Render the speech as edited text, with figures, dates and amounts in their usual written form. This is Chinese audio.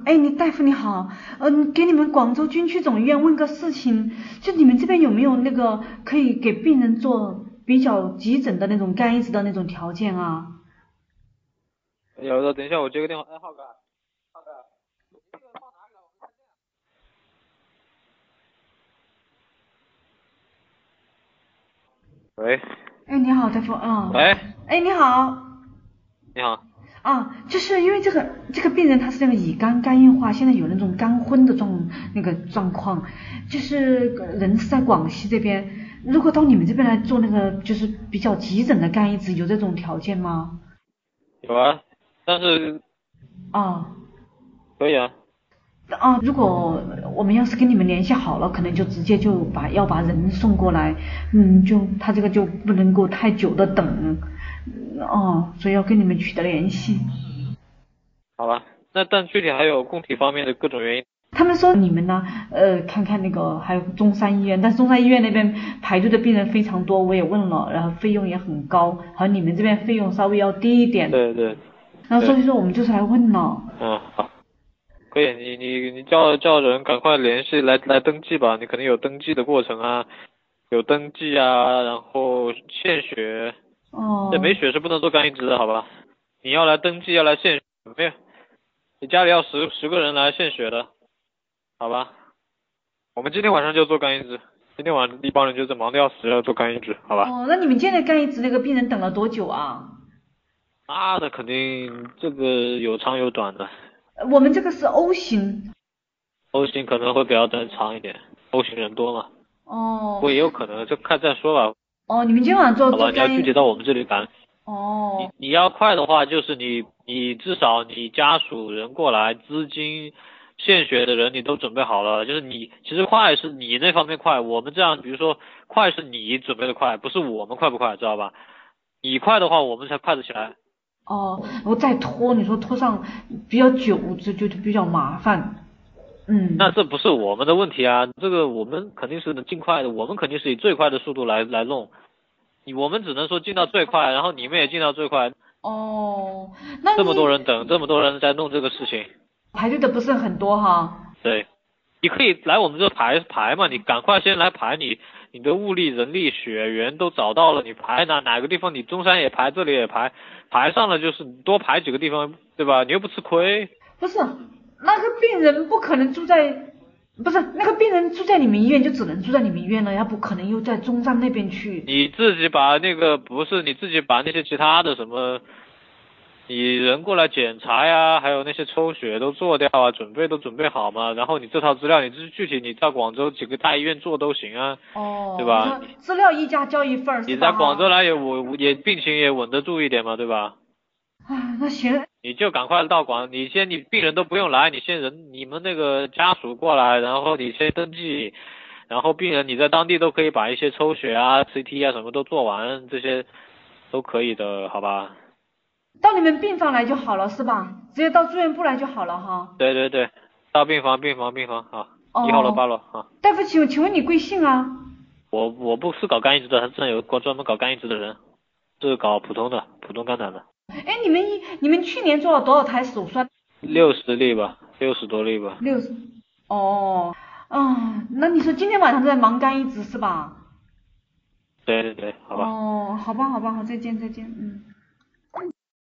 哎，你大夫你好，给你们广州军区总医院问个事情，就你们这边有没有那个可以给病人做比较急诊的那种肝移植的那种条件啊？ 有的，等一下我接个电话。哎，浩哥，喂， 哎，你好，大夫， 喂， 哎，你好， 你好， 就是因为这个病人他是那个乙肝硬化，现在有那种肝昏的状况，就是人是在广西这边，如果到你们这边来做那个就是比较急诊的肝移植，有这种条件吗？ 有啊，但是啊。 可以啊。 如果我们要是跟你们联系好了，可能就直接要把人送过来，他这个就不能够太久的等，所以要跟你们取得联系。 好吧，那但具体还有供体方面的各种原因。 他们说你们呢，看看那个还有中山医院，但是中山医院那边排队的病人非常多，我也问了，然后费用也很高，好像你们这边费用稍微要低一点。 对对。 然后所以说我们就是来问了。 好，可以，你叫人赶快联系来登记吧，你肯定有登记的过程啊，有登记啊，然后献血。这没血是不能做肝移植的，好吧？你要来登记，要来献血，没有，你家里要十个人来献血的，好吧？我们今天晚上就做肝移植，今天晚上一帮人就在忙得要死，要做肝移植，好吧？ 那你们现在肝移植那个病人等了多久啊？ 那肯定这个有长有短的。 我们这个是 O 型。 O 型可能会比较长一点，O 型人多嘛。不过也有可能，就看再说吧。 你们今晚做好吧，你要具体到我们这里赶。你要快的话，就是你至少你家属人过来，资金献血的人你都准备好了，就是其实快是你那方面快，我们这样比如说快是你准备的快，不是我们快不快，知道吧？你快的话，我们才快得起来。 我再拖，你说拖上比较久，就比较麻烦。 那这不是我们的问题啊，这个我们肯定是能尽快的，我们肯定是以最快的速度来弄。我们只能说尽到最快，然后你们也尽到最快。 那这么多人等，这么多人在弄这个事情， 排队的不是很多哈。 对，你可以来我们这排嘛，你赶快先来排，你的物力、人力、血源都找到了，你排哪个地方，你中山也排，这里也排上了，就是多排几个地方，对吧？你又不吃亏。 不是，那个病人不可能住在，不是那个病人住在你们医院就只能住在你们医院了，他不可能又在中山那边去。 你自己把那个不是你自己把那些其他的什么，你人过来检查呀，还有那些抽血都做掉啊，都准备好嘛。然后你这套资料，你具体你到广州几个大医院做都行啊，对吧？ 资料一家交一份你在广州来也病情也稳得住一点嘛，对吧？ 那行。 你就赶快到你病人都不用来，你们那个家属过来，然后你先登记，然后病人你在当地都可以把一些抽血啊、CT 啊什么都做完，这些都可以的，好吧？ 到你们病房来就好了是吧？直接到住院部来就好了哈。 对对对，到病房好，1号楼8楼啊。 大夫，请问你贵姓啊？ 我不是搞肝移植的，他这有专门搞肝移植的人，是搞普通肝胆的。 哎，你们去年做了多少台手术 ？60例吧，60多例吧。 60。那你说今天晚上在忙肝移植是吧？ 对对对，好吧。 好吧，好，再见。